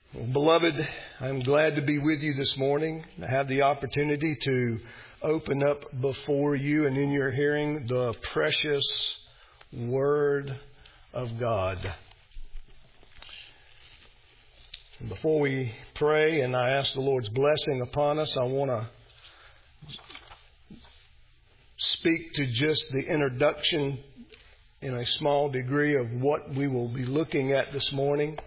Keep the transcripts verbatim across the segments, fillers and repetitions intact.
Well, beloved, I'm glad to be with you this morning. I have the opportunity to open up before you and in your hearing the precious Word of God. And before we pray and I ask the Lord's blessing upon us, I want to speak to just the introduction in a small degree of what we will be looking at this morning.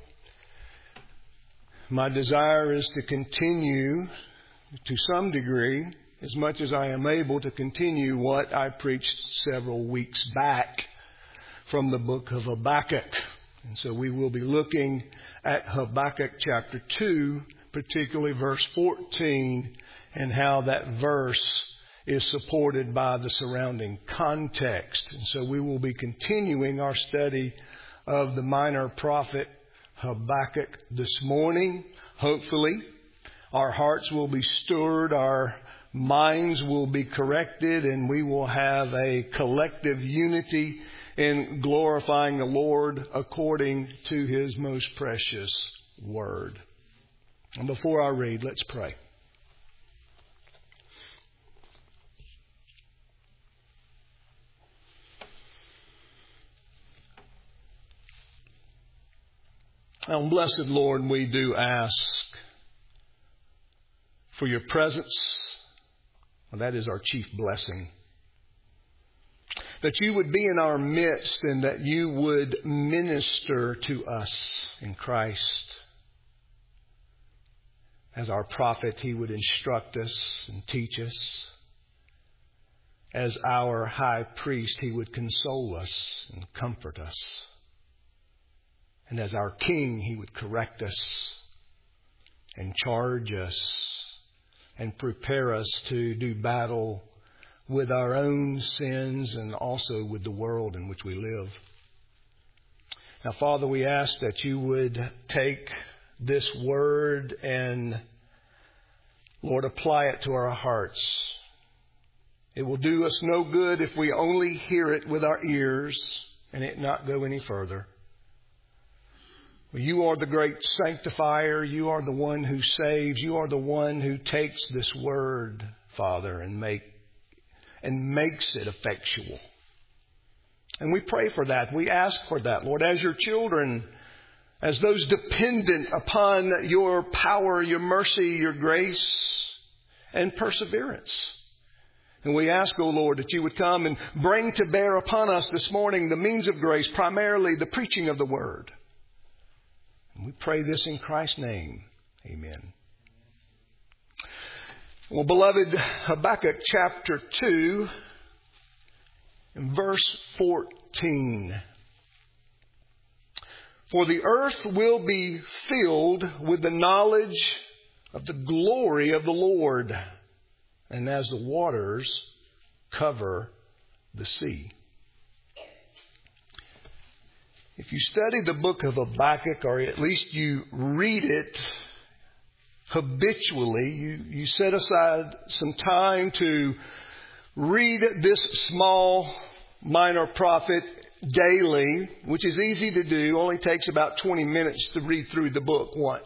My desire is to continue to some degree, as much as I am able, to continue what I preached several weeks back from the book of Habakkuk. And so we will be looking at Habakkuk chapter two, particularly verse fourteen, and how that verse is supported by the surrounding context. And so we will be continuing our study of the minor prophet Habakkuk this morning. Hopefully, our hearts will be stirred, our minds will be corrected, and we will have a collective unity in glorifying the Lord according to His most precious Word. And before I read, let's pray. And blessed Lord, we do ask for your presence. Well, that is our chief blessing. That you would be in our midst and that you would minister to us in Christ. As our prophet, He would instruct us and teach us. As our high priest, He would console us and comfort us. And as our King, He would correct us and charge us and prepare us to do battle with our own sins and also with the world in which we live. Now, Father, we ask that you would take this word and, Lord, apply it to our hearts. It will do us no good if we only hear it with our ears and it not go any further. You are the great sanctifier. You are the one who saves. You are the one who takes this word, Father, and make and makes it effectual. And we pray for that. We ask for that, Lord, as your children, as those dependent upon your power, your mercy, your grace, and perseverance. And we ask, O Lord, that you would come and bring to bear upon us this morning the means of grace, primarily the preaching of the word. And we pray this in Christ's name. Amen. Well, beloved, Habakkuk chapter two and verse fourteen. For the earth will be filled with the knowledge of the glory of the Lord, and as the waters cover the sea. If you study the book of Habakkuk, or at least you read it habitually, you, you set aside some time to read this small minor prophet daily, which is easy to do, only takes about twenty minutes to read through the book once.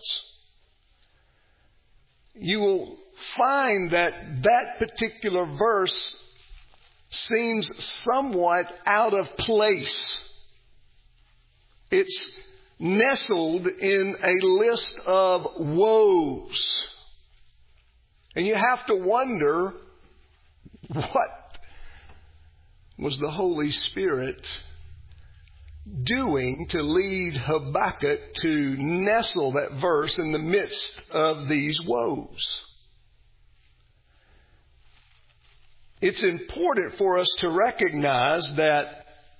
You will find that that particular verse seems somewhat out of place. It's nestled in a list of woes. And you have to wonder, what was the Holy Spirit doing to lead Habakkuk to nestle that verse in the midst of these woes? It's important for us to recognize that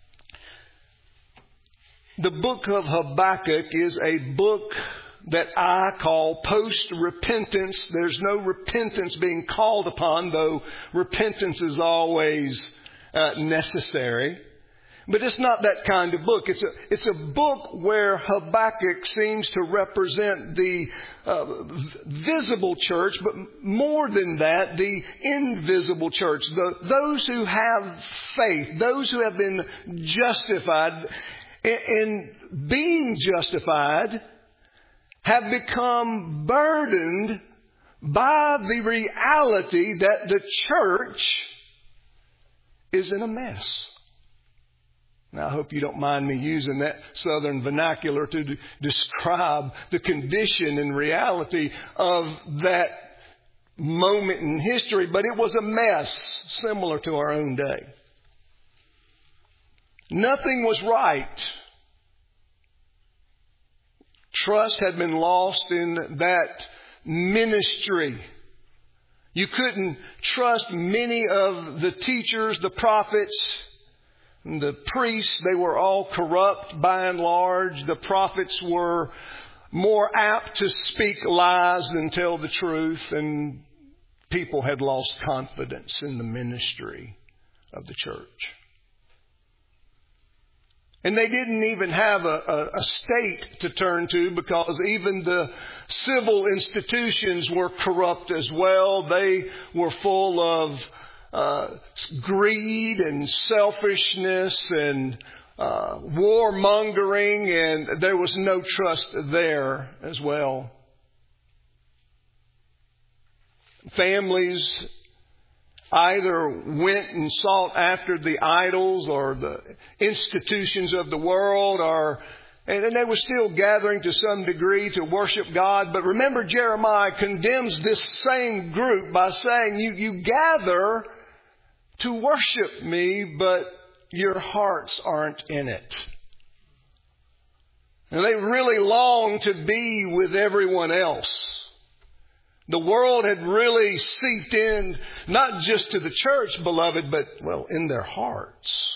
the book of Habakkuk is a book that I call post-repentance. There's no repentance being called upon, though repentance is always uh, necessary. But it's not that kind of book. It's a, it's a book where Habakkuk seems to represent the uh, visible church, but more than that, the invisible church. The, those who have faith, those who have been justified. In being justified, have become burdened by the reality that the church is in a mess. Now, I hope you don't mind me using that southern vernacular to d- describe the condition and reality of that moment in history, but it was a mess similar to our own day. Nothing was right. Trust had been lost in that ministry. You couldn't trust many of the teachers, the prophets, the priests. They were all corrupt by and large. The prophets were more apt to speak lies than tell the truth, and people had lost confidence in the ministry of the church. And they didn't even have a, a, a state to turn to, because even the civil institutions were corrupt as well. They were full of uh, greed and selfishness and uh, warmongering, and there was no trust there as well. Families either went and sought after the idols or the institutions of the world, or and they were still gathering to some degree to worship God. But remember, Jeremiah condemns this same group by saying, you, you gather to worship me, but your hearts aren't in it. And they really long to be with everyone else. The world had really seeped in, not just to the church, beloved, but, well, in their hearts.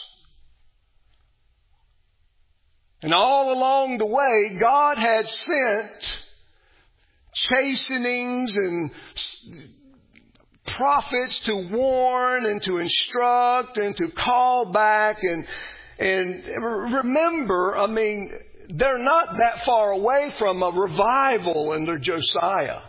And all along the way, God had sent chastenings and prophets to warn and to instruct and to call back. And, and remember, I mean, they're not that far away from a revival under Josiah.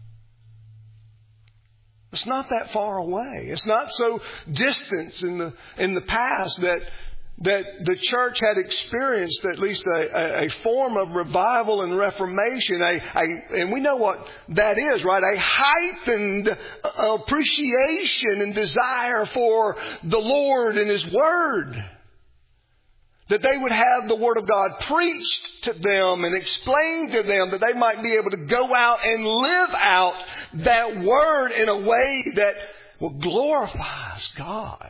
It's not that far away. It's not so distant in the in the past that that the church had experienced at least a, a, a form of revival and reformation. A, a, and we know what that is, right? A heightened appreciation and desire for the Lord and His Word. That they would have the Word of God preached to them and explained to them, that they might be able to go out and live out that Word in a way that well, glorifies God.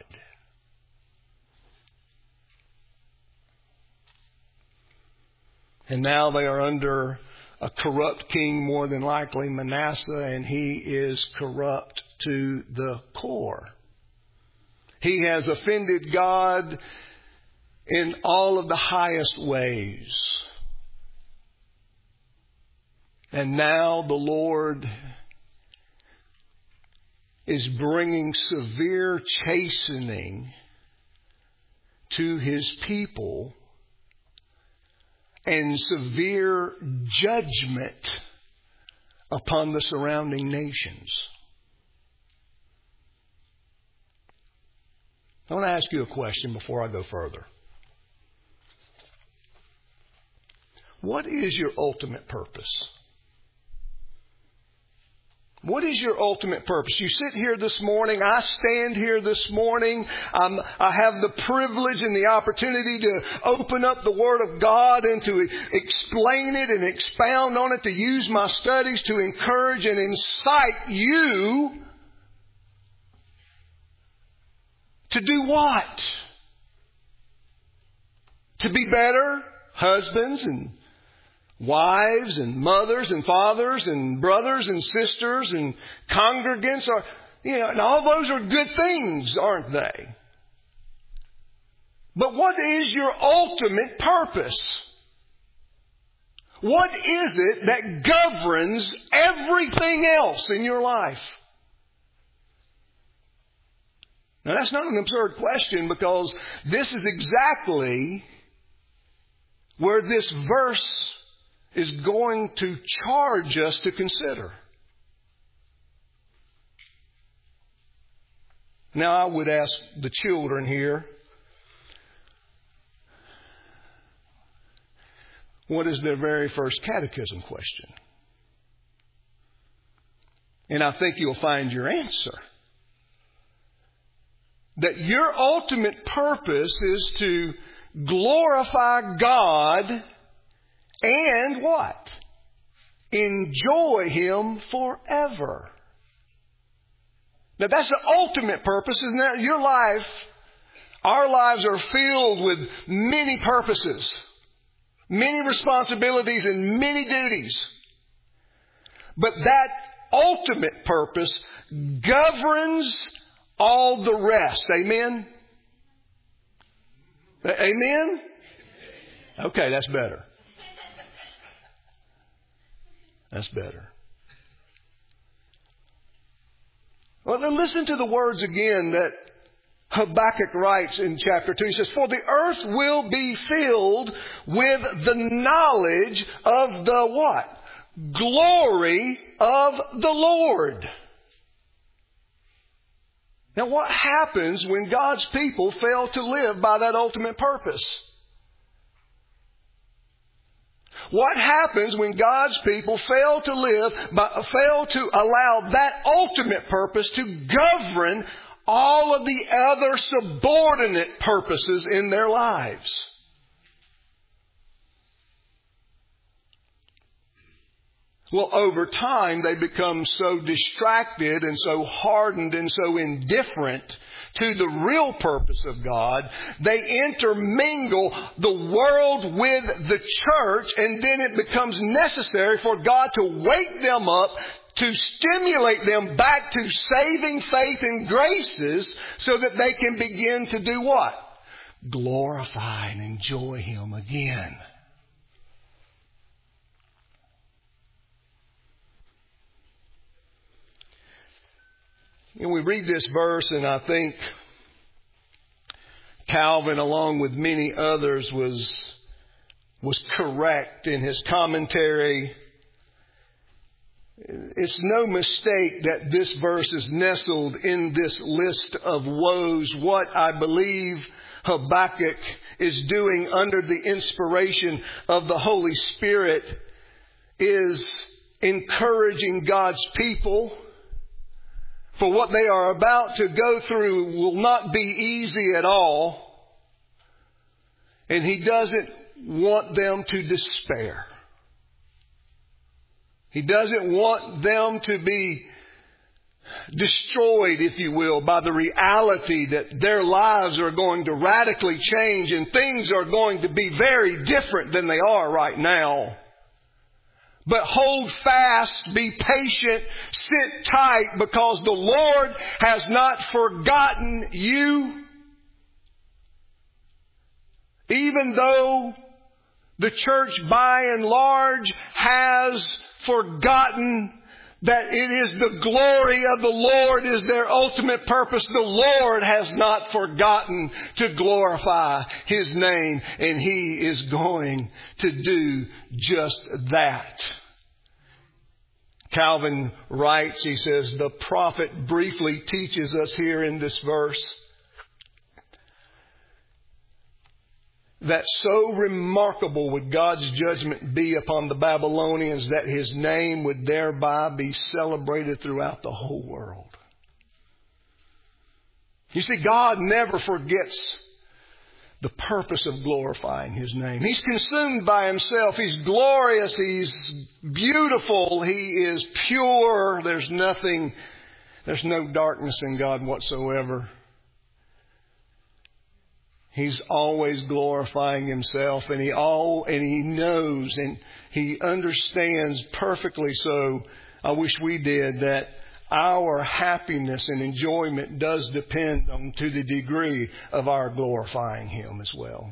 And now they are under a corrupt king, more than likely Manasseh, and he is corrupt to the core. He has offended God in all of the highest ways. And now the Lord is bringing severe chastening to His people and severe judgment upon the surrounding nations. I want to ask you a question before I go further. What is your ultimate purpose? What is your ultimate purpose? You sit here this morning. I stand here this morning. Um, I have the privilege and the opportunity to open up the Word of God and to explain it and expound on it, to use my studies to encourage and incite you to do what? To be better husbands and wives and mothers and fathers and brothers and sisters and congregants, are, you know, and all those are good things, aren't they? But what is your ultimate purpose? What is it that governs everything else in your life? Now, that's not an absurd question, because this is exactly where this verse is going to charge us to consider. Now, I would ask the children here, what is their very first catechism question? And I think you'll find your answer. That your ultimate purpose is to glorify God and what? Enjoy Him forever. Now that's the ultimate purpose, isn't that? Your life, our lives are filled with many purposes, many responsibilities and many duties. But that ultimate purpose governs all the rest. Amen? Amen? Okay, that's better. That's better. Well, then listen to the words again that Habakkuk writes in chapter two. He says, "For the earth will be filled with the knowledge of the" what? "Glory of the Lord." Now what happens when God's people fail to live by that ultimate purpose? What happens when God's people fail to live, but fail to allow that ultimate purpose to govern all of the other subordinate purposes in their lives? Well, over time, they become so distracted and so hardened and so indifferent to the real purpose of God, they intermingle the world with the church, and then it becomes necessary for God to wake them up, to stimulate them back to saving faith and graces so that they can begin to do what? Glorify and enjoy Him again. And we read this verse, and I think Calvin, along with many others, was, was correct in his commentary. It's no mistake that this verse is nestled in this list of woes. What I believe Habakkuk is doing under the inspiration of the Holy Spirit is encouraging God's people. For what they are about to go through will not be easy at all. And he doesn't want them to despair. He doesn't want them to be destroyed, if you will, by the reality that their lives are going to radically change and things are going to be very different than they are right now. But hold fast, be patient, sit tight, because the Lord has not forgotten you. Even though the church by and large has forgotten that it is the glory of the Lord is their ultimate purpose, the Lord has not forgotten to glorify His name, and He is going to do just that. Calvin writes, he says, the prophet briefly teaches us here in this verse that so remarkable would God's judgment be upon the Babylonians that His name would thereby be celebrated throughout the whole world. You see, God never forgets the purpose of glorifying His name. He's consumed by Himself. He's glorious. He's beautiful. He is pure. There's nothing, there's no darkness in God whatsoever. He's always glorifying Himself, and he all and he knows and he understands perfectly so. I wish we did that. Our happiness and enjoyment does depend on to the degree of our glorifying Him as well.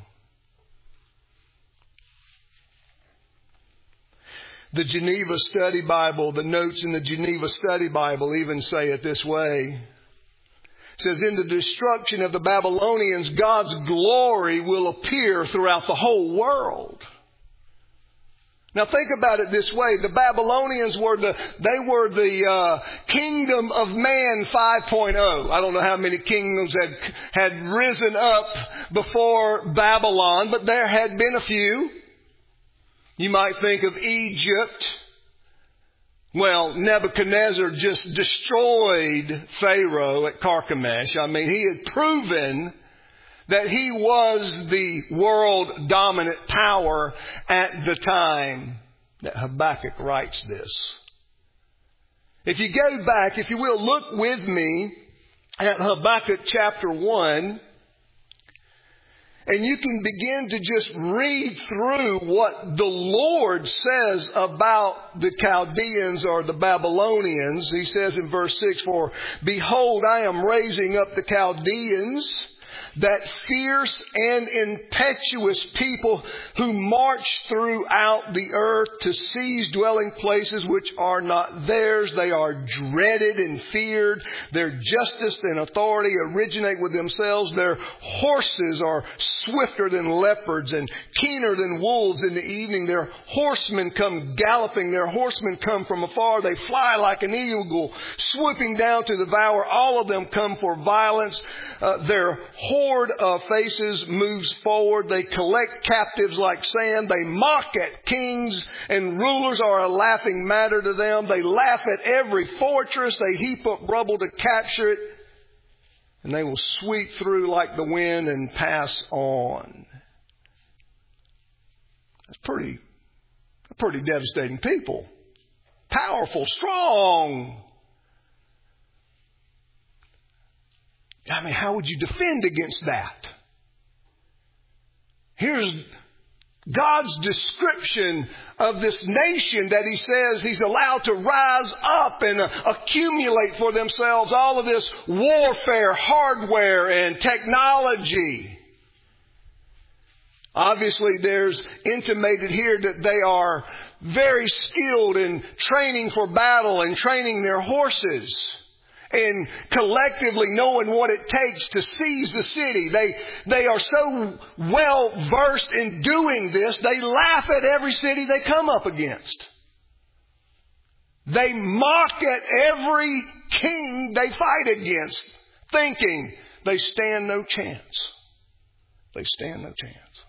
The Geneva Study Bible, the notes in the Geneva Study Bible even say it this way. It says, in the destruction of the Babylonians, God's glory will appear throughout the whole world. Now think about it this way. The Babylonians were the, they were the uh, kingdom of man five point oh. I don't know how many kingdoms had, had risen up before Babylon, but there had been a few. You might think of Egypt, Well, Nebuchadnezzar just destroyed Pharaoh at Carchemish. I mean, he had proven that he was the world dominant power at the time that Habakkuk writes this. If you go back, if you will, look with me at Habakkuk chapter one, and you can begin to just read through what the Lord says about the Chaldeans or the Babylonians. He says in verse six, "For behold, I am raising up the Chaldeans, that fierce and impetuous people who march throughout the earth to seize dwelling places which are not theirs. They are dreaded and feared. Their justice and authority originate with themselves. Their horses are swifter than leopards and keener than wolves in the evening. Their horsemen come galloping. Their horsemen come from afar. They fly like an eagle, swooping down to devour. All of them come for violence. Uh, their horde of faces moves forward. They collect captives like sand. They mock at kings, and rulers are a laughing matter to them. They laugh at every fortress. They heap up rubble to capture it. And they will sweep through like the wind and pass on." That's pretty, pretty devastating people. Powerful, strong. I mean, how would you defend against that? Here's God's description of this nation that He says He's allowed to rise up and uh, accumulate for themselves all of this warfare, hardware, and technology. Obviously, there's intimated here that they are very skilled in training for battle and training their horses. And collectively knowing what it takes to seize the city. They, they are so well versed in doing this, they laugh at every city they come up against. They mock at every king they fight against, thinking they stand no chance. They stand no chance.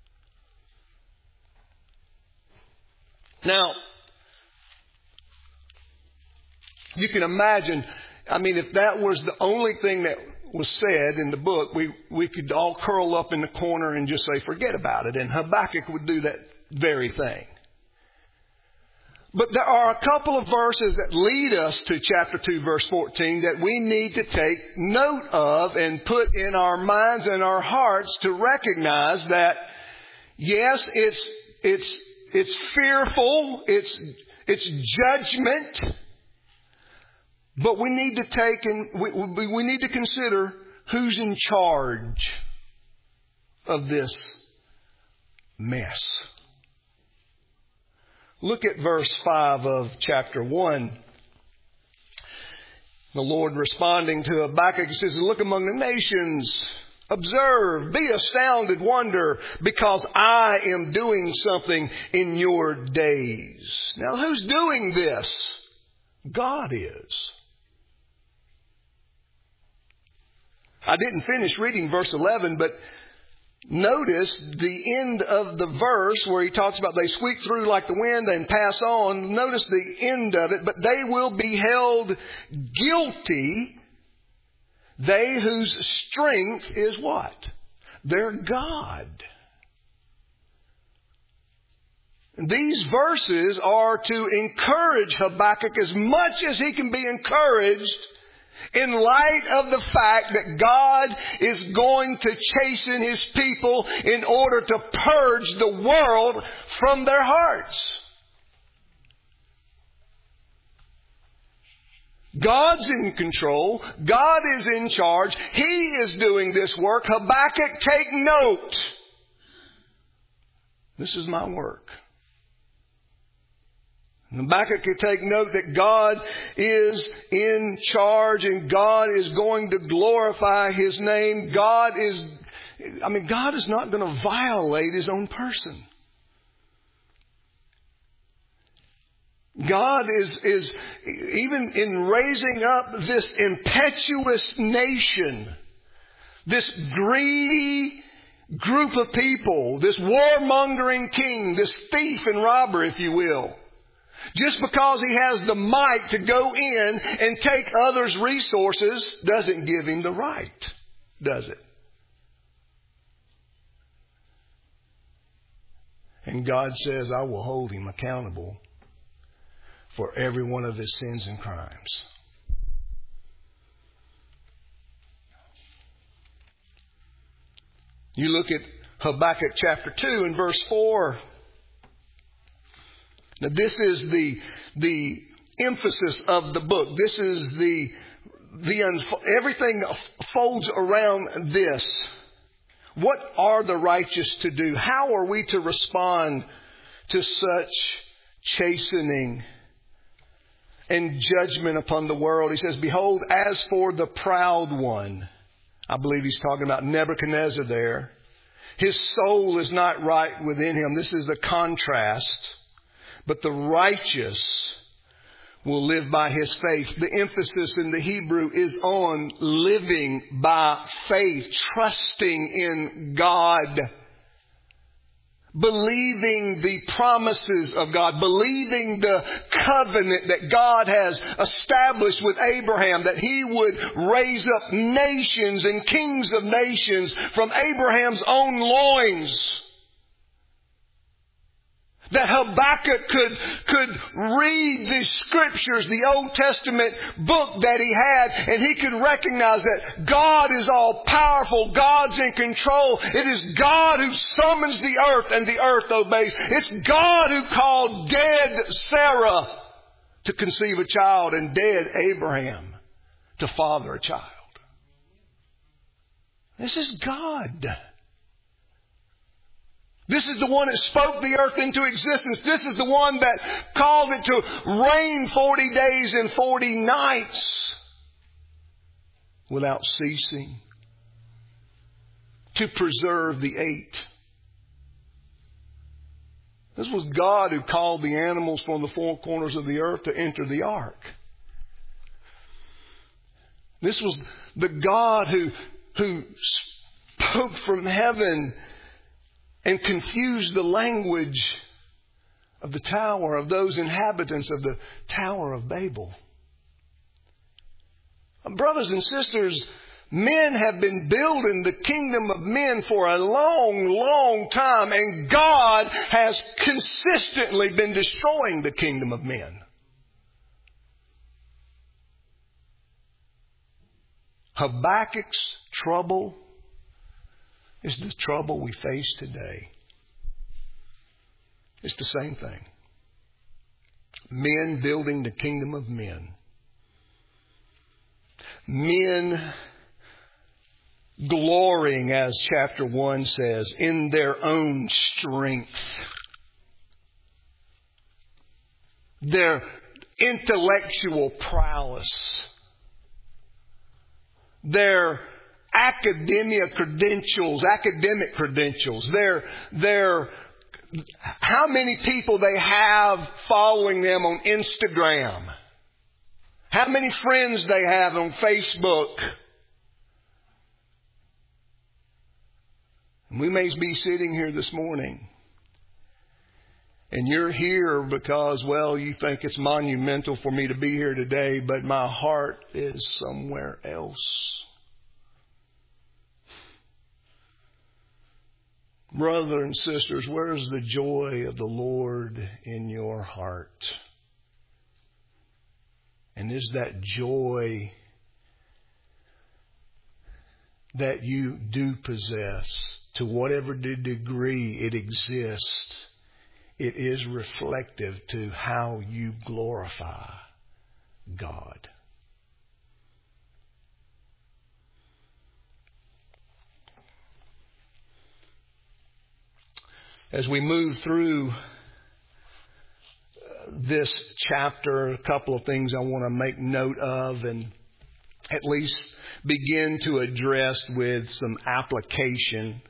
Now, you can imagine, I mean, if that was the only thing that was said in the book, we, we could all curl up in the corner and just say, forget about it. And Habakkuk would do that very thing. But there are a couple of verses that lead us to chapter two, verse fourteen, that we need to take note of and put in our minds and our hearts to recognize that, yes, it's, it's, it's fearful, it's, it's judgment. But we need to take and we, we need to consider who's in charge of this mess. Look at verse five of chapter one. The Lord responding to Habakkuk says, "Look among the nations, observe, be astounded, wonder, because I am doing something in your days." Now, who's doing this? God is. I didn't finish reading verse eleven, but notice the end of the verse where he talks about they sweep through like the wind and pass on. Notice the end of it. "But they will be held guilty, they whose strength is" what? Their God. These verses are to encourage Habakkuk as much as he can be encouraged in light of the fact that God is going to chasten His people in order to purge the world from their hearts. God's in control. God is in charge. He is doing this work. Habakkuk, take note. This is my work. Habakkuk could take note that God is in charge and God is going to glorify His name. God is, I mean, God is not going to violate His own person. God is, is even in raising up this impetuous nation, this greedy group of people, this warmongering king, this thief and robber, if you will. Just because he has the might to go in and take others' resources doesn't give him the right, does it? And God says, I will hold him accountable for every one of his sins and crimes. You look at Habakkuk chapter two and verse four. Now this is the the emphasis of the book. This is the the unfo- everything folds around this. What are the righteous to do? How are we to respond to such chastening and judgment upon the world? He says, behold, as for the proud one, I believe he's talking about Nebuchadnezzar there. His soul is not right within him. This is the contrast. But the righteous will live by his faith. The emphasis in the Hebrew is on living by faith, trusting in God, believing the promises of God, believing the covenant that God has established with Abraham, that he would raise up nations and kings of nations from Abraham's own loins. That Habakkuk could, could read the scriptures, the Old Testament book that he had, and he could recognize that God is all powerful. God's in control. It is God who summons the earth and the earth obeys. It's God who called dead Sarah to conceive a child and dead Abraham to father a child. This is God. This is the one that spoke the earth into existence. This is the one that called it to rain forty days and forty nights without ceasing, to preserve the eight. This was God who called the animals from the four corners of the earth to enter the ark. This was the God who, who spoke from heaven and confused the language of the tower, of those inhabitants of the Tower of Babel. Brothers and sisters, men have been building the kingdom of men for a long, long time, and God has consistently been destroying the kingdom of men. Habakkuk's trouble is the trouble we face today. It's the same thing. Men building the kingdom of men. Men glorying, as chapter one says, in their own strength. Their intellectual prowess. Their academia credentials, academic credentials. Their, their, how many people they have following them on Instagram. How many friends they have on Facebook. We may be sitting here this morning, and you're here because, well, you think it's monumental for me to be here today, but my heart is somewhere else. Brothers and sisters, where is the joy of the Lord in your heart? And is that joy that you do possess, to whatever degree it exists, it is reflective to how you glorify God? As we move through this chapter, a couple of things I want to make note of and at least begin to address with some application.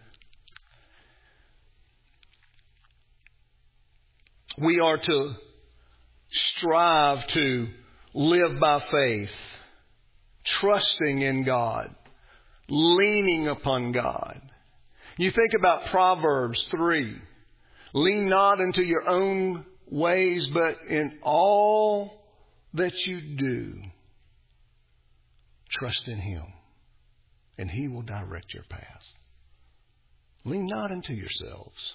We are to strive to live by faith, trusting in God, leaning upon God. You think about Proverbs three. Lean not into your own ways, but in all that you do, trust in Him, and He will direct your path. Lean not into yourselves.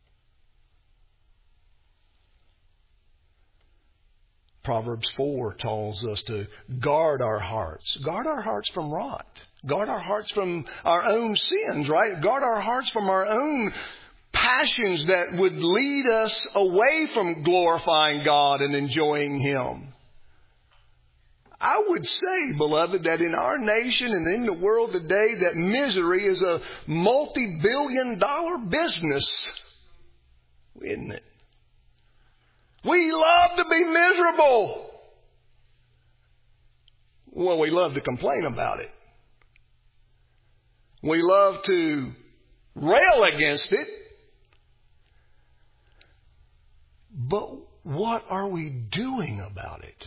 Proverbs four tells us to guard our hearts. Guard our hearts from rot. Guard our hearts from our own sins, right? Guard our hearts from our own passions that would lead us away from glorifying God and enjoying Him. I would say, beloved, that in our nation and in the world today, that misery is a multi-billion dollar business, isn't it? We love to be miserable. Well, we love to complain about it. We love to rail against it. But what are we doing about it?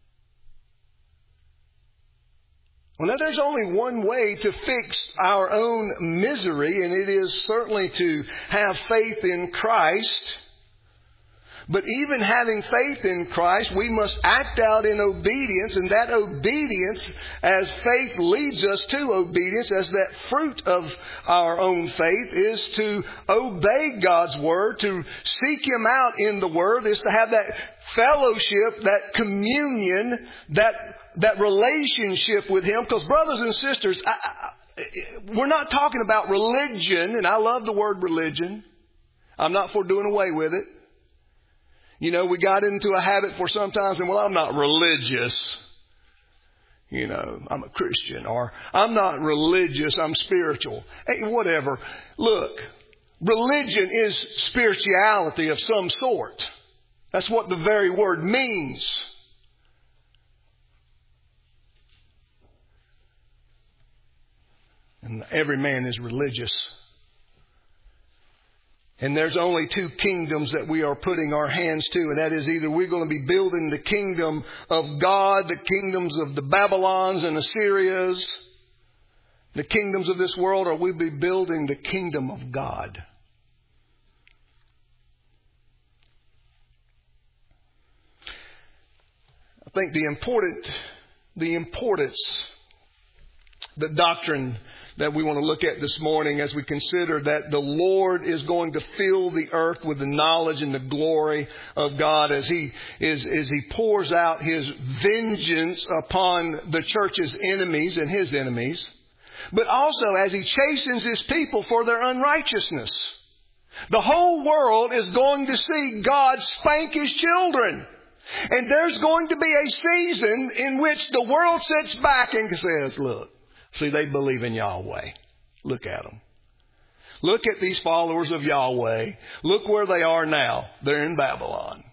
Well, now there's only one way to fix our own misery, and it is certainly to have faith in Christ. But even having faith in Christ, we must act out in obedience, and that obedience, as faith leads us to obedience, as that fruit of our own faith, is to obey God's Word, to seek Him out in the Word, is to have that fellowship, that communion, that that relationship with Him. Because brothers and sisters, I, I, we're not talking about religion, and I love the word religion. I'm not for doing away with it. You know, we got into a habit for sometimes, and well, I'm not religious. You know, I'm a Christian, or I'm not religious, I'm spiritual. Hey, whatever. Look, religion is spirituality of some sort. That's what the very word means. And every man is religious. And there's only two kingdoms that we are putting our hands to, and that is either we're going to be building the kingdom of God, the kingdoms of the Babylons and Assyrias, the kingdoms of this world, or we'll be building the kingdom of God. I think the important, the importance, the doctrine that we want to look at this morning as we consider that the Lord is going to fill the earth with the knowledge and the glory of God as He is, as He pours out His vengeance upon the church's enemies and His enemies, but also as He chastens His people for their unrighteousness. The whole world is going to see God spank His children. And there's going to be a season in which the world sits back and says, look, see, they believe in Yahweh. Look at them. Look at these followers of Yahweh. Look where they are now. They're in Babylon.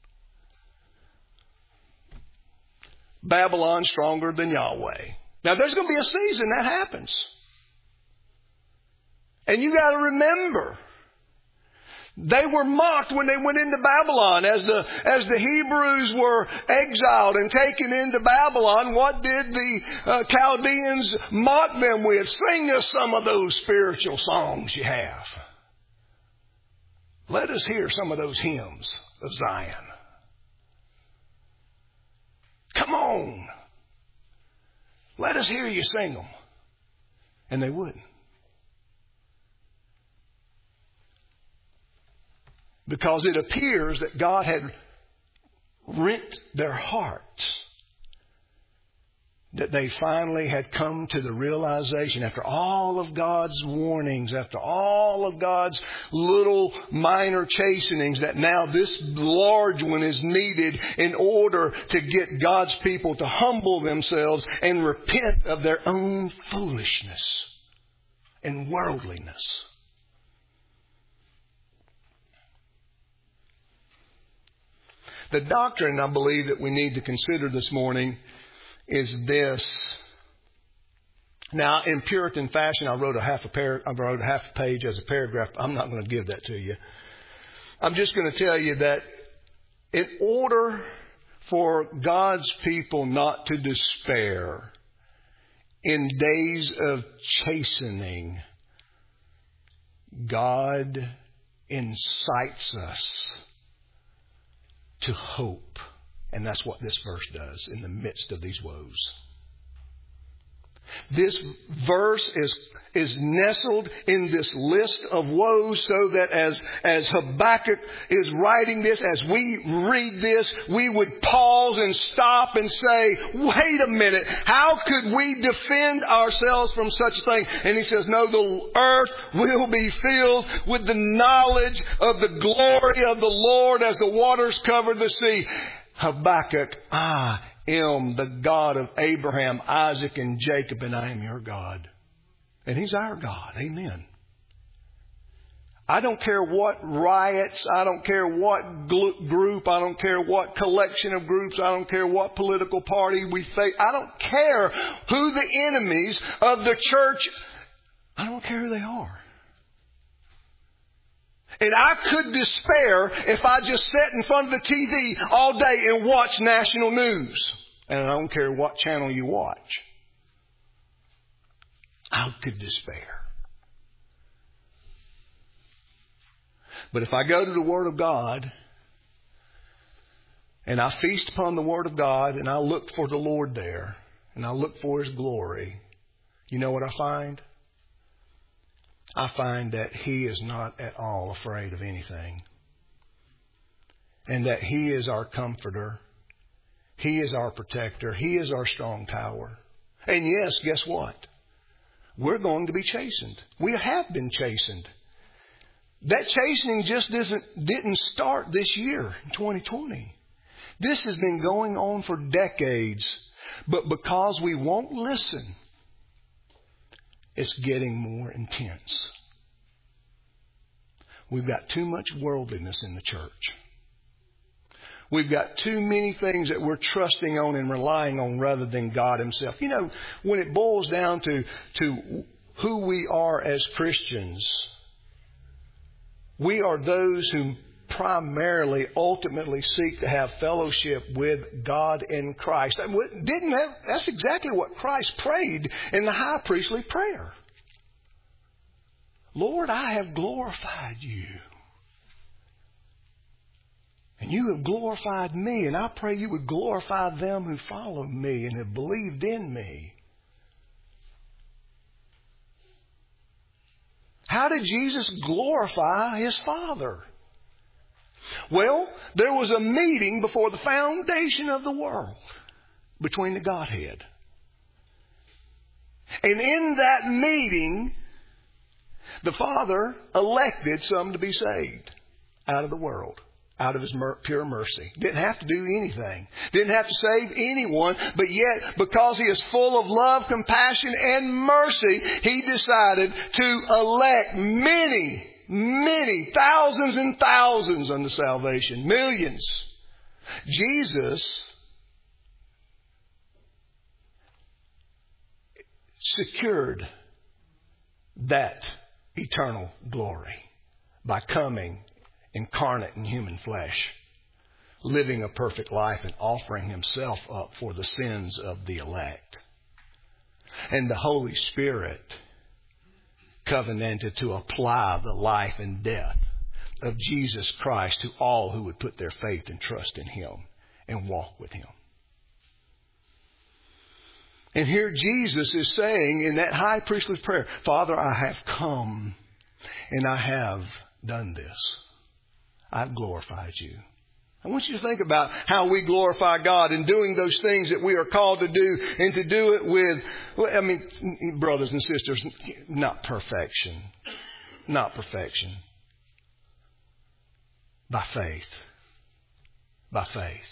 Babylon stronger than Yahweh. Now, there's going to be a season that happens. And you got to remember, they were mocked when they went into Babylon. As the, as the Hebrews were exiled and taken into Babylon, what did the uh, Chaldeans mock them with? Sing us some of those spiritual songs you have. Let us hear some of those hymns of Zion. Come on. Let us hear you sing them. And they wouldn't. Because it appears that God had rent their hearts. That they finally had come to the realization, after all of God's warnings, after all of God's little minor chastenings, that now this large one is needed in order to get God's people to humble themselves and repent of their own foolishness and worldliness. The doctrine, I believe, that we need to consider this morning is this. Now, in Puritan fashion, I wrote a half a par- I wrote a half a page as a paragraph. I'm not going to give that to you. I'm just going to tell you that in order for God's people not to despair in days of chastening, God incites us to hope. And that's what this verse does in the midst of these woes. This verse is, is nestled in this list of woes so that as, as Habakkuk is writing this, as we read this, we would pause and stop and say, wait a minute, how could we defend ourselves from such a thing? And he says, no, the earth will be filled with the knowledge of the glory of the Lord as the waters cover the sea. Habakkuk, I am the God of Abraham, Isaac, and Jacob, and I am your God. And He's our God. Amen. I don't care what riots, I don't care what group, I don't care what collection of groups, I don't care what political party we face. I don't care who the enemies of the church, I don't care who they are. And I could despair if I just sat in front of the T V all day and watched national news. And I don't care what channel you watch. I could despair. But if I go to the Word of God and I feast upon the Word of God and I look for the Lord there and I look for His glory, you know what I find? I find that He is not at all afraid of anything. And that He is our comforter. He is our protector. He is our strong tower. And yes, guess what? We're going to be chastened. We have been chastened. That chastening just doesn't, didn't start this year, in twenty twenty. This has been going on for decades. But because we won't listen, it's getting more intense. We've got too much worldliness in the church. We've got too many things that we're trusting on and relying on rather than God Himself. You know, when it boils down to, to who we are as Christians, we are those who primarily, ultimately seek to have fellowship with God in Christ. Didn't have, that's exactly what Christ prayed in the high priestly prayer. Lord, I have glorified you. And you have glorified me, and I pray you would glorify them who follow me and have believed in me. How did Jesus glorify His Father? Well, there was a meeting before the foundation of the world between the Godhead. And in that meeting, the Father elected some to be saved out of the world, out of His pure mercy. Didn't have to do anything. Didn't have to save anyone. But yet, because He is full of love, compassion, and mercy, He decided to elect many, many, thousands and thousands unto salvation. Millions. Jesus secured that eternal glory by coming incarnate in human flesh, living a perfect life and offering Himself up for the sins of the elect. And the Holy Spirit covenanted to apply the life and death of Jesus Christ to all who would put their faith and trust in Him and walk with Him. And here Jesus is saying in that high priestly prayer, Father, I have come and I have done this. I've glorified you. I want you to think about how we glorify God in doing those things that we are called to do, and to do it with, well, I mean, brothers and sisters, not perfection. Not perfection. By faith. By faith.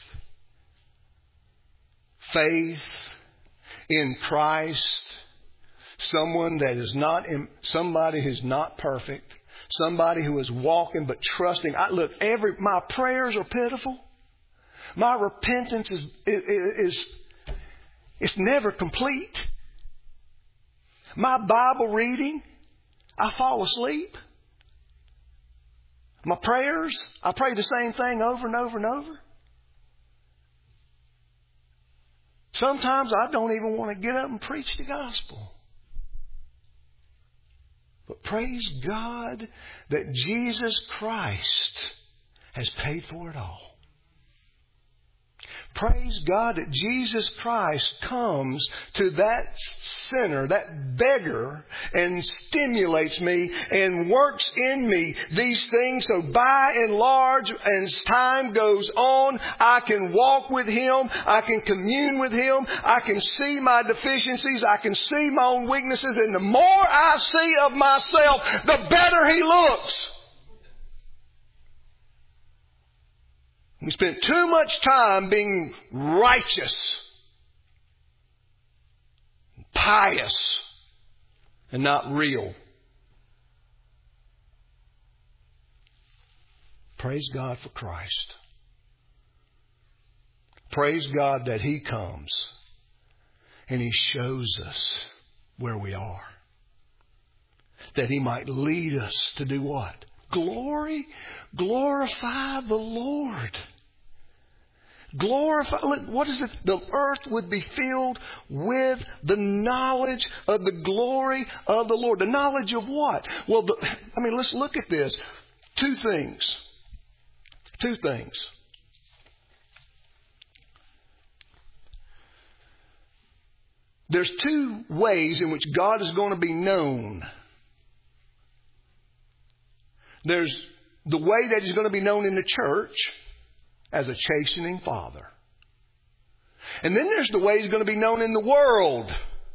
Faith in Christ. Someone that is not, somebody who's not perfect. Somebody who is walking but trusting. I, look, every my prayers are pitiful. My repentance is, is, is it's never complete. My Bible reading, I fall asleep. My prayers, I pray the same thing over and over and over. Sometimes I don't even want to get up and preach the gospel. But praise God that Jesus Christ has paid for it all. Praise God that Jesus Christ comes to that sinner, that beggar, and stimulates me and works in me these things. So by and large, as time goes on, I can walk with Him. I can commune with Him. I can see my deficiencies. I can see my own weaknesses. And the more I see of myself, the better He looks. We spent too much time being righteous, pious, and not real. Praise God for Christ. Praise God that He comes and He shows us where we are. That He might lead us to do what? Glory, glorify the Lord. Glorify, look, what is it? The earth would be filled with the knowledge of the glory of the Lord. The knowledge of what? Well, the, I mean, let's look at this. Two things. Two things. There's two ways in which God is going to be known. There's the way that He's going to be known in the church as a chastening Father. And then there's the way He's going to be known in the world.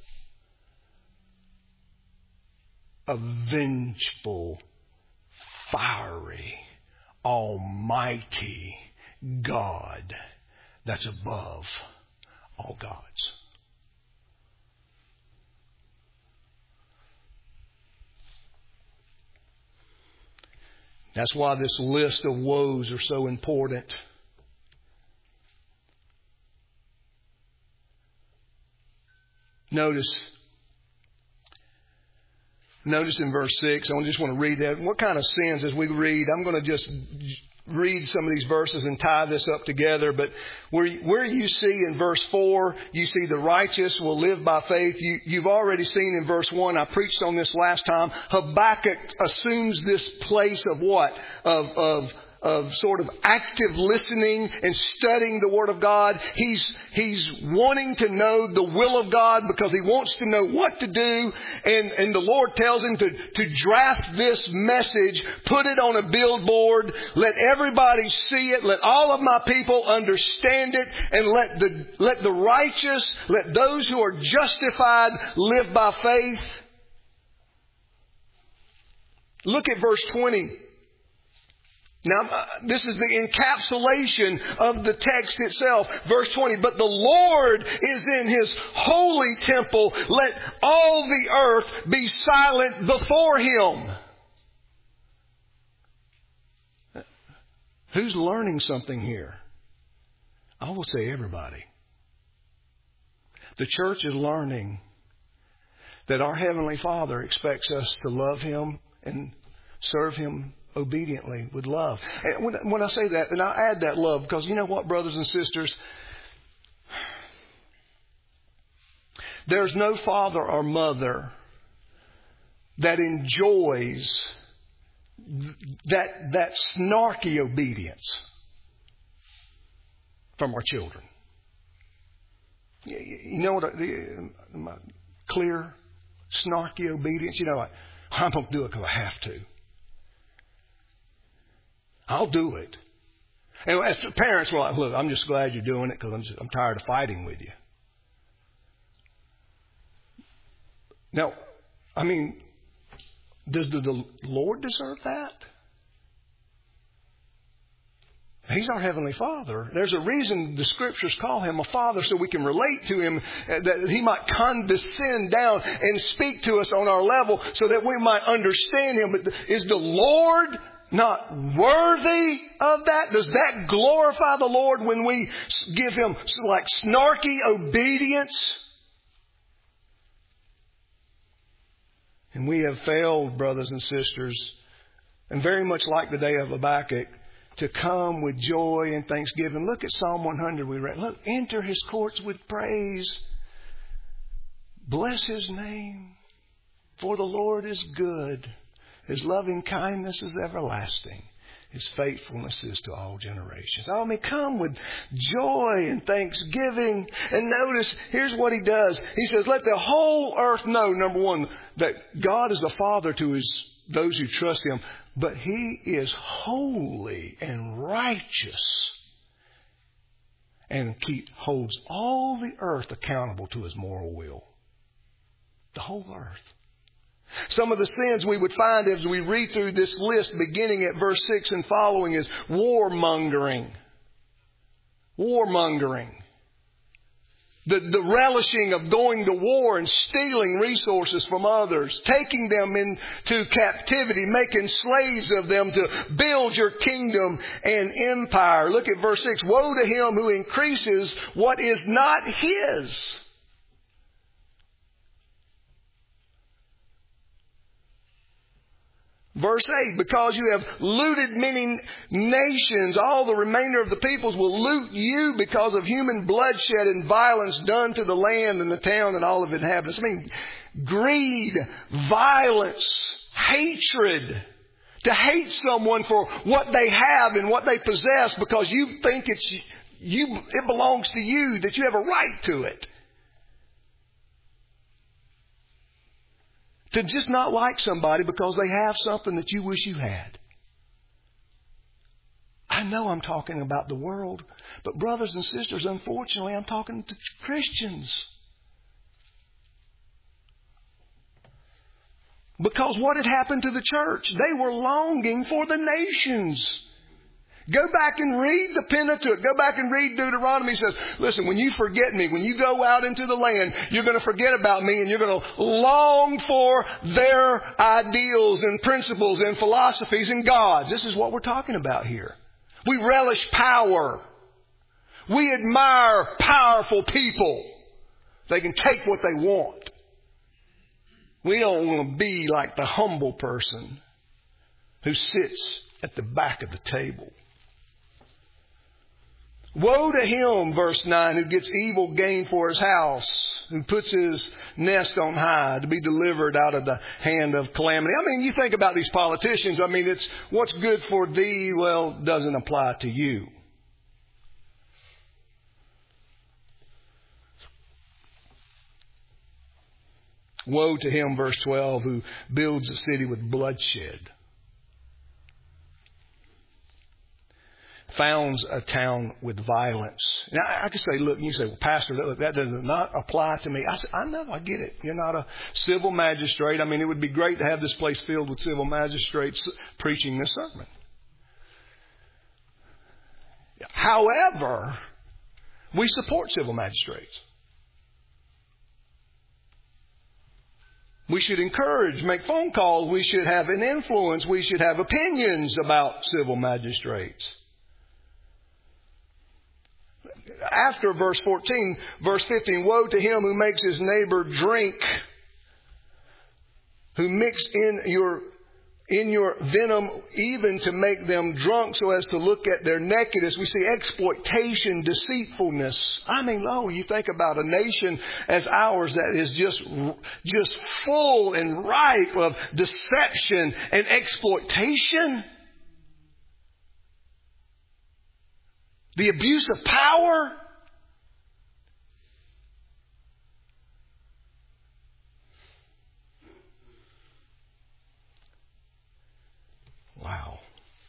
A vengeful, fiery, almighty God that's above all gods. That's why this list of woes are so important. Notice, notice in verse six, I just want to read that. What kind of sins as we read? I'm going to just read some of these verses and tie this up together. But where, where you see in verse four, you see the righteous will live by faith. You, you've already seen in verse one, I preached on this last time, Habakkuk assumes this place of what? Of, of, of sort of active listening and studying the Word of God. He's, he's wanting to know the will of God because he wants to know what to do. And, and the Lord tells him to, to draft this message, put it on a billboard, let everybody see it, let all of my people understand it, and let the, let the righteous, let those who are justified live by faith. Look at verse twenty. Now, uh, this is the encapsulation of the text itself. Verse twenty, but the Lord is in His holy temple. Let all the earth be silent before Him. Who's learning something here? I will say everybody. The church is learning that our Heavenly Father expects us to love Him and serve Him obediently with love. And when, when I say that, then I add that love because you know what, brothers and sisters? There's no father or mother that enjoys that, that snarky obedience from our children. You know what? My clear, snarky obedience. You know, like, I'm going to do it because I have to. I'll do it. And as parents were like, look, I'm just glad you're doing it because I'm, just, I'm tired of fighting with you. Now, I mean, does the, the Lord deserve that? He's our Heavenly Father. There's a reason the Scriptures call Him a Father so we can relate to Him, that He might condescend down and speak to us on our level so that we might understand Him. But is the Lord not worthy of that? Does that glorify the Lord when we give Him like snarky obedience? And we have failed, brothers and sisters, and very much like the day of Habakkuk, to come with joy and thanksgiving. Look at Psalm one hundred we read. Look, enter His courts with praise. Bless His name, for the Lord is good. His loving kindness is everlasting, His faithfulness is to all generations. I mean, come with joy and thanksgiving. And notice, here's what He does. He says, let the whole earth know, number one, that God is the Father to His those who trust Him. But He is holy and righteous and keep, holds all the earth accountable to His moral will. The whole earth. Some of the sins we would find as we read through this list beginning at verse six and following is warmongering. Warmongering. The, the relishing of going to war and stealing resources from others. Taking them into captivity. Making slaves of them to build your kingdom and empire. Look at verse six. Woe to him who increases what is not his. Verse eight, because you have looted many nations, all the remainder of the peoples will loot you because of human bloodshed and violence done to the land and the town and all of its inhabitants. I mean, greed, violence, hatred. To hate someone for what they have and what they possess because you think it's you, it belongs to you, that you have a right to it. To just not like somebody because they have something that you wish you had. I know I'm talking about the world, but brothers and sisters, unfortunately, I'm talking to Christians. Because what had happened to the church? They were longing for the nations. Go back and read the Pentateuch. Go back and read Deuteronomy. It says, listen, when you forget me, when you go out into the land, you're going to forget about me and you're going to long for their ideals and principles and philosophies and gods. This is what we're talking about here. We relish power. We admire powerful people. They can take what they want. We don't want to be like the humble person who sits at the back of the table. Woe to him, verse nine, who gets evil gain for his house, who puts his nest on high to be delivered out of the hand of calamity. I mean, you think about these politicians. I mean, it's what's good for thee, well, doesn't apply to you. Woe to him, verse twelve, who builds a city with bloodshed. Founds a town with violence. Now, I could say, look, you say, well, Pastor, look, that does not apply to me. I said, I know, I get it. You're not a civil magistrate. I mean, it would be great to have this place filled with civil magistrates preaching this sermon. However, we support civil magistrates. We should encourage, make phone calls. We should have an influence. We should have opinions about civil magistrates. After verse fourteen, verse fifteen, woe to him who makes his neighbor drink, who mix in your in your venom even to make them drunk so as to look at their nakedness. We see exploitation, deceitfulness. I mean, oh, you think about a nation as ours that is just, just full and ripe of deception and exploitation. The abuse of power. Wow.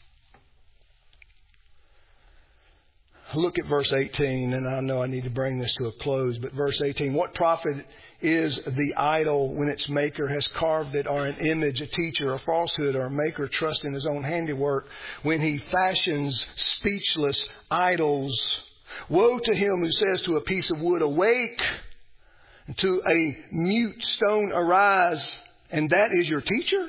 Look at verse eighteen, and I know I need to bring this to a close, but verse eighteen, what profit is the idol when its maker has carved it, or an image, a teacher, a falsehood, or a maker trust in his own handiwork, when he fashions speechless idols? Woe to him who says to a piece of wood, awake, and to a mute stone, arise, and that is your teacher?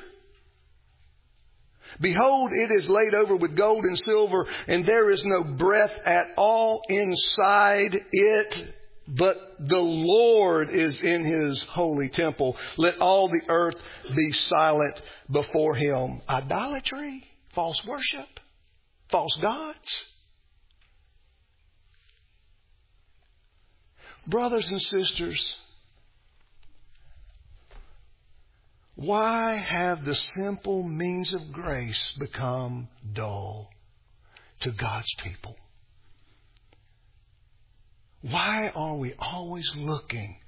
Behold, it is laid over with gold and silver, and there is no breath at all inside it. But the Lord is in his holy temple. Let all the earth be silent before him. Idolatry, false worship, false gods. Brothers and sisters, Why have the simple means of grace become dull to God's people? Why are we always looking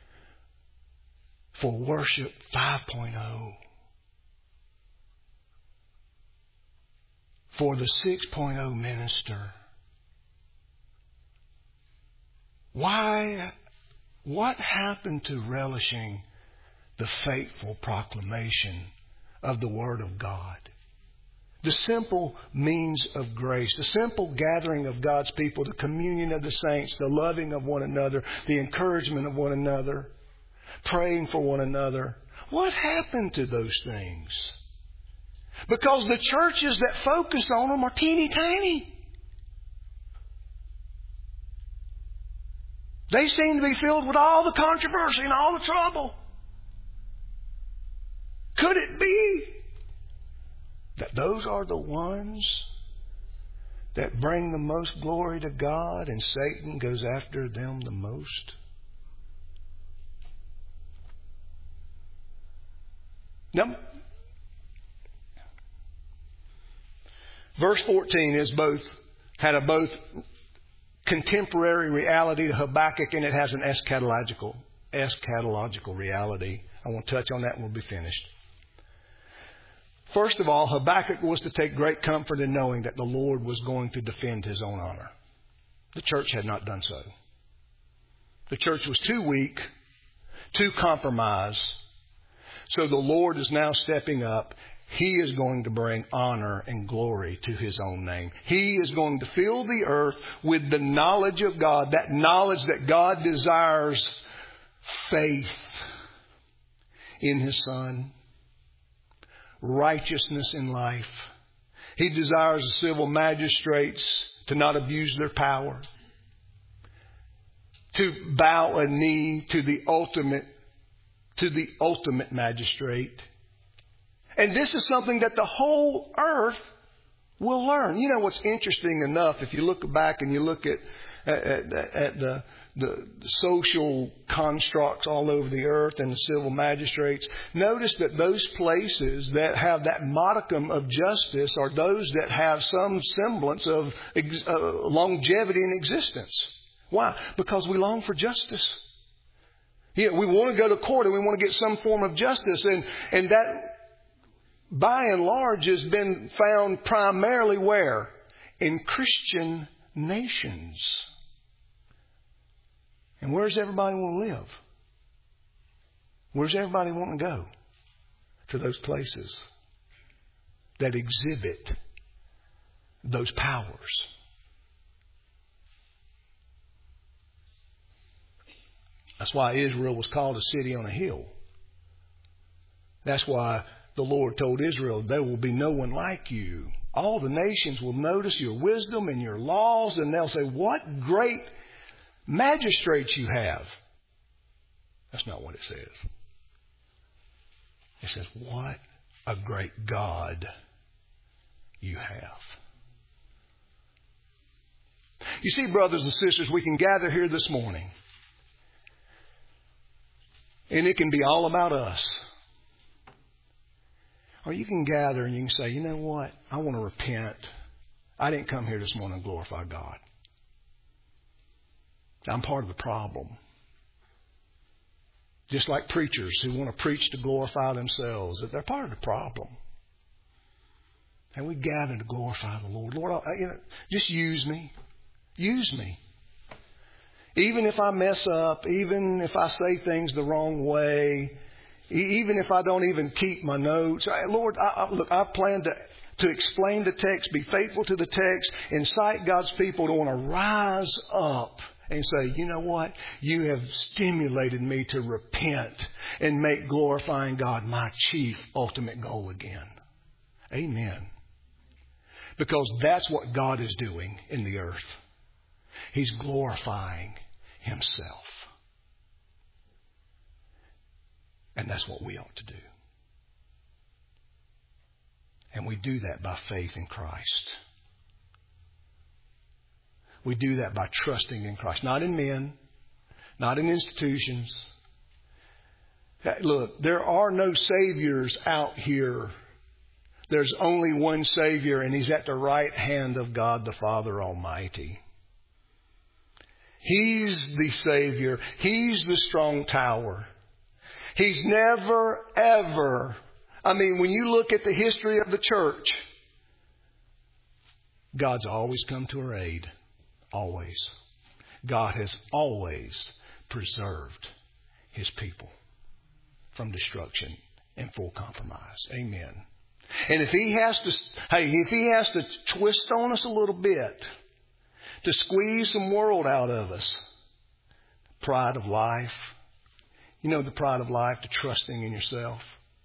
for worship five point oh? For the six point oh minister? Why, what happened to relishing the faithful proclamation of the Word of God? The simple means of grace, the simple gathering of God's people, the communion of the saints, the loving of one another, the encouragement of one another, praying for one another. What happened to those things? Because the churches that focus on them are teeny tiny. They seem to be filled with all the controversy and all the trouble. Could it be that those are the ones that bring the most glory to God and Satan goes after them the most? Now, verse fourteen is both had a both contemporary reality to Habakkuk, and it has an eschatological eschatological reality. I want to touch on that and we'll be finished. First of all, Habakkuk was to take great comfort in knowing that the Lord was going to defend His own honor. The church had not done so. The church was too weak, too compromised. So the Lord is now stepping up. He is going to bring honor and glory to His own name. He is going to fill the earth with the knowledge of God, that knowledge that God desires faith in His Son, righteousness in life. He desires the civil magistrates to not abuse their power, to bow a knee to the ultimate, to the ultimate magistrate. And this is something that the whole earth will learn. You know what's interesting enough, if you look back and you look at, at, at the, the social constructs all over the earth and the civil magistrates, notice that those places that have that modicum of justice are those that have some semblance of ex, uh, longevity in existence. Why? Because we long for justice. Yeah, we want to go to court and we want to get some form of justice, and, and that by and large has been found primarily where? In Christian nations. And where does everybody want to live? Where does everybody want to go? To those places that exhibit those powers. That's why Israel was called a city on a hill. That's why the Lord told Israel, there will be no one like you. All the nations will notice your wisdom and your laws, and they'll say, what great magistrates you have. That's not what it says. It says, what a great God you have. You see, brothers and sisters, we can gather here this morning, and it can be all about us. Or you can gather and you can say, you know what? I want to repent. I didn't come here this morning to glorify God. I'm part of the problem. Just like preachers who want to preach to glorify themselves, that they're part of the problem. And we gather to glorify the Lord. Lord, I, you know, just use me. Use me. Even if I mess up, even if I say things the wrong way, even if I don't even keep my notes. Lord, I, I, look, I plan to, to explain the text, be faithful to the text, incite God's people to want to rise up and say, you know what? You have stimulated me to repent and make glorifying God my chief ultimate goal again. Amen. Because that's what God is doing in the earth. He's glorifying Himself. And that's what we ought to do. And we do that by faith in Christ. We do that by trusting in Christ. Not in men, not in institutions. Look, there are no saviors out here. There's only one Savior, and He's at the right hand of God the Father Almighty. He's the Savior. He's the strong tower. He's never, ever, I mean, when you look at the history of the church, God's always come to her aid. Always. God has always preserved His people from destruction and full compromise. Amen. And if He has to, hey, if He has to twist on us a little bit to squeeze some world out of us, pride of life, you know the pride of life, the trusting in yourself,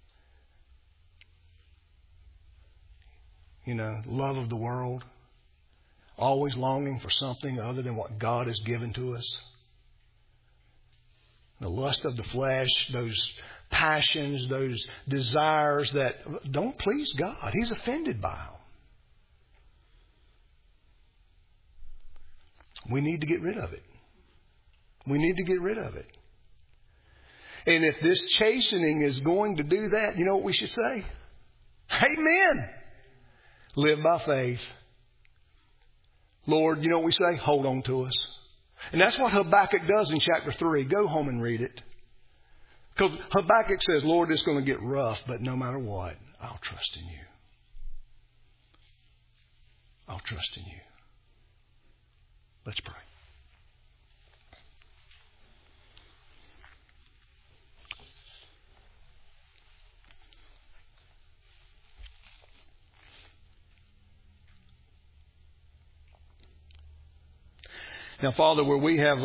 you know, love of the world, always longing for something other than what God has given to us, the lust of the flesh, those passions, those desires that don't please God. He's offended by them. We need to get rid of it. We need to get rid of it. And if this chastening is going to do that, you know what we should say? Amen. Live by faith. Lord, you know what we say? Hold on to us. And that's what Habakkuk does in chapter three. Go home and read it. Because Habakkuk says, Lord, it's going to get rough, but no matter what, I'll trust in you. I'll trust in you. Let's pray. Now, Father, where we have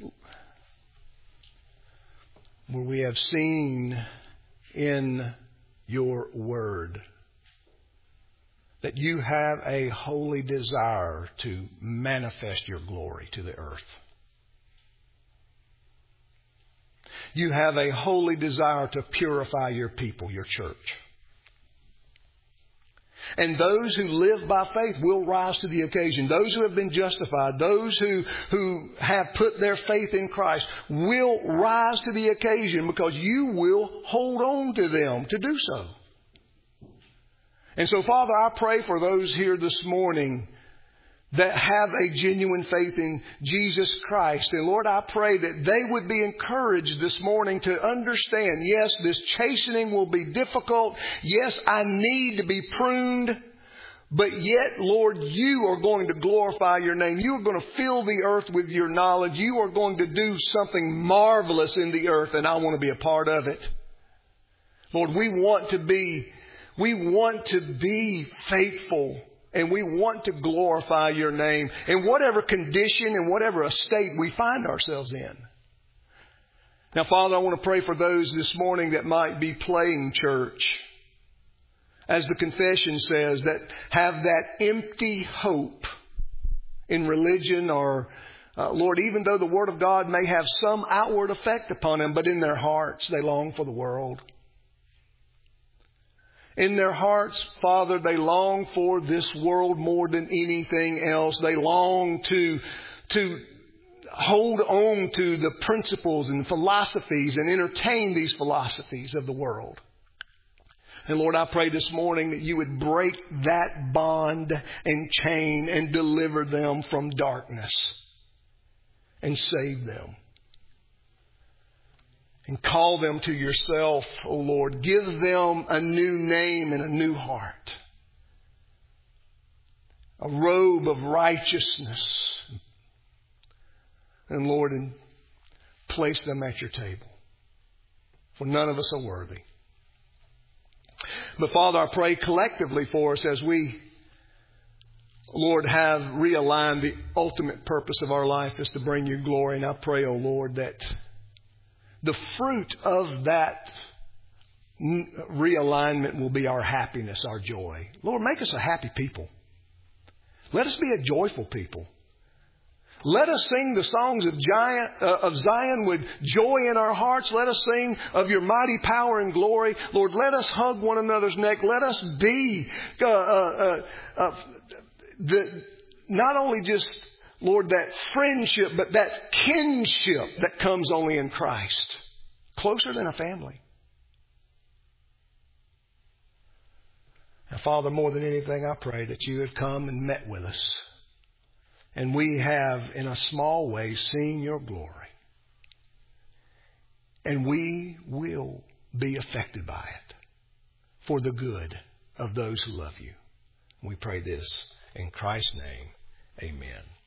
where we have seen in your word that you have a holy desire to manifest your glory to the earth. You have a holy desire to purify your people, your church. And those who live by faith will rise to the occasion. Those who have been justified, those who, who have put their faith in Christ will rise to the occasion because you will hold on to them to do so. And so, Father, I pray for those here this morning that have a genuine faith in Jesus Christ. And Lord, I pray that they would be encouraged this morning to understand, yes, this chastening will be difficult. Yes, I need to be pruned. But yet, Lord, you are going to glorify your name. You are going to fill the earth with your knowledge. You are going to do something marvelous in the earth, and I want to be a part of it. Lord, we want to be, we want to be faithful. And we want to glorify your name in whatever condition and whatever estate we find ourselves in. Now, Father, I want to pray for those this morning that might be playing church, as the confession says, that have that empty hope in religion or, uh, Lord, even though the Word of God may have some outward effect upon them, but in their hearts they long for the world. In their hearts, Father, they long for this world more than anything else. They long to, to hold on to the principles and philosophies and entertain these philosophies of the world. And Lord, I pray this morning that you would break that bond and chain and deliver them from darkness and save them. And call them to yourself, O Lord. Give them a new name and a new heart. A robe of righteousness. And Lord, and place them at your table. For none of us are worthy. But Father, I pray collectively for us as we, Lord, have realigned the ultimate purpose of our life is to bring you glory. And I pray, O Lord, that the fruit of that realignment will be our happiness, our joy. Lord, make us a happy people. Let us be a joyful people. Let us sing the songs of, giant, uh, of Zion with joy in our hearts. Let us sing of your mighty power and glory. Lord, let us hug one another's neck. Let us be uh, uh, uh, uh, the, not only just, Lord, that friendship, but that kinship that comes only in Christ. closer than a family. And Father, more than anything, I pray that you have come and met with us. And we have, in a small way, seen your glory. And we will be affected by it for the good of those who love you. We pray this in Christ's name. Amen.